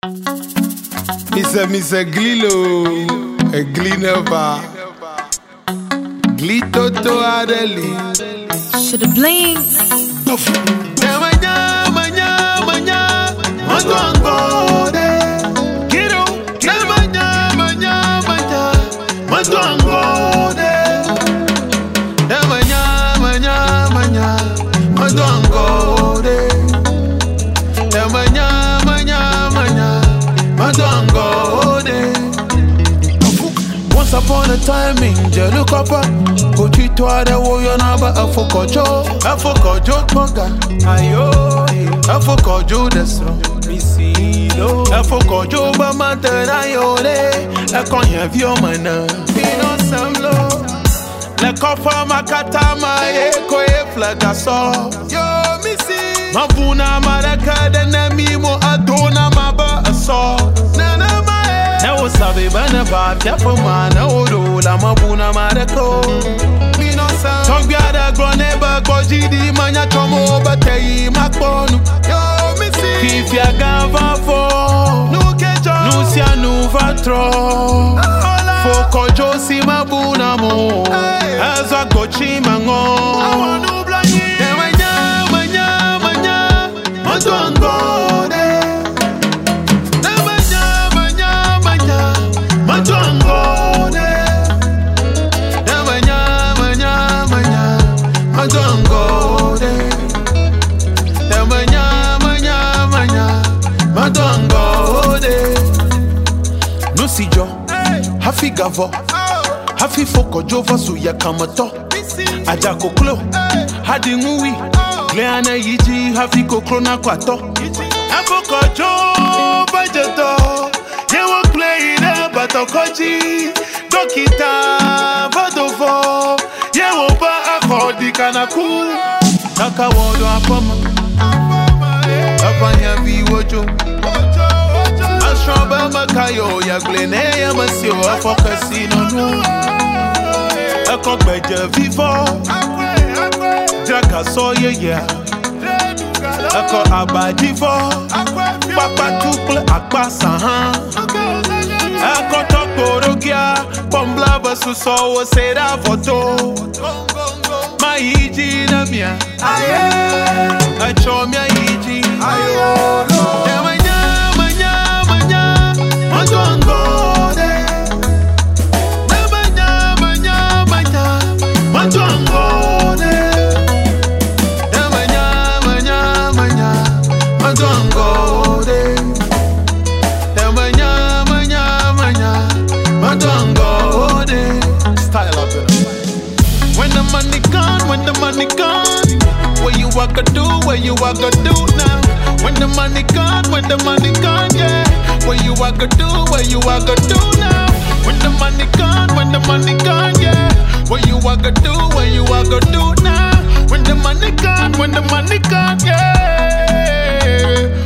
Mr. Glilo, a Glinova, Glitoto Adeli. Shoulda blink. Once upon a time in Jelukapa, Kochitwa de Woyanaba, Afokojo, Poga, Ayo, Afokojo Desro, Misido, Afokojo Bamata, Ayode, La Conya Viomana, Pino Samlo, La Copa Makatama, Eko Flagaso, Yo, Missi, Mabuna Maraka, the Namimo Adona Maba, Aso, Nana. Now sabe bana ba fiafo mana odo la mabuna mareko Mino sa Togbiada groneba gojidi manya chomo batei makponu Yo misi Fifia gava fo Nusia nuvatro Foko josi mabuna mo Azwa gochi mango Awanu blanyi Manya Matongo Nusijo, hafi gavo, hafi foko jova suya kamato, ajako klo, hadi ngui, gleana yiji hafi koklo na kwato, afoko jova jeto, yewo play na batokoji, dokita vadovo, yewo ba akodi kanaku, taka wodo apama, apanya viwojo. Ashaba makayo ya glene ya masio afokasi nonu Akogbeje vivo Jaka soye ya Ako abajivo Papa tuple akpasa han Ako tokorogia Pombla basu sowo seda foto Maiji na mia Achomia hiji Money gone, what you walk do now? When the money gone, yeah. What you walk do now? When the money gone, yeah. What you walk do now? When the money gone, yeah.